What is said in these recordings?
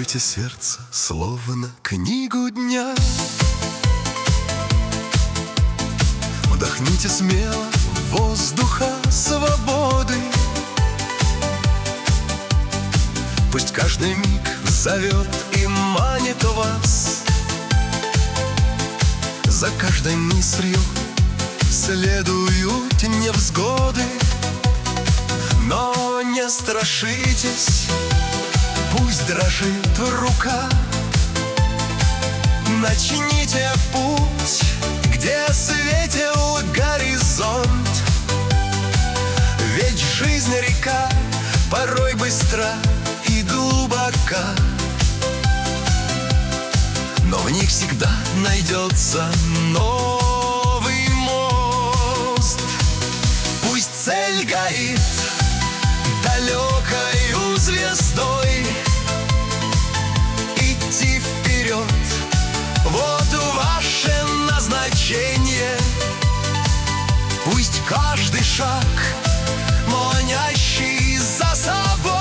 Откройте сердце, словно книгу дня. Вдохните смело воздуха свободы. Пусть каждый миг зовет и манит вас. За каждой мыслью следуют невзгоды. Но не страшитесь, пусть дрожит рука. Начните путь, где светил горизонт. Ведь жизнь река порой быстра и глубока, но в них всегда найдется новый мост. Пусть цель горит далекою звездой, идти вперед, вот ваше назначение. Пусть каждый шаг, манящий за собой,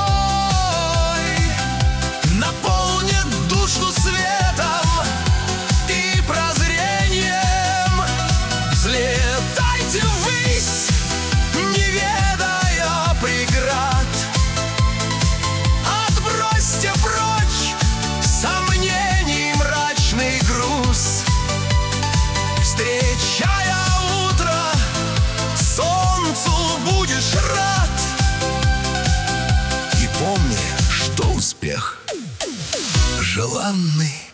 наполнит душу светом и прозрением. Взлетайте ввысь, не ведая преград. Отбросьте прочь сомнений мрачный груз. Встречая утро, солнцу будешь рад. И помни, что успех желанный.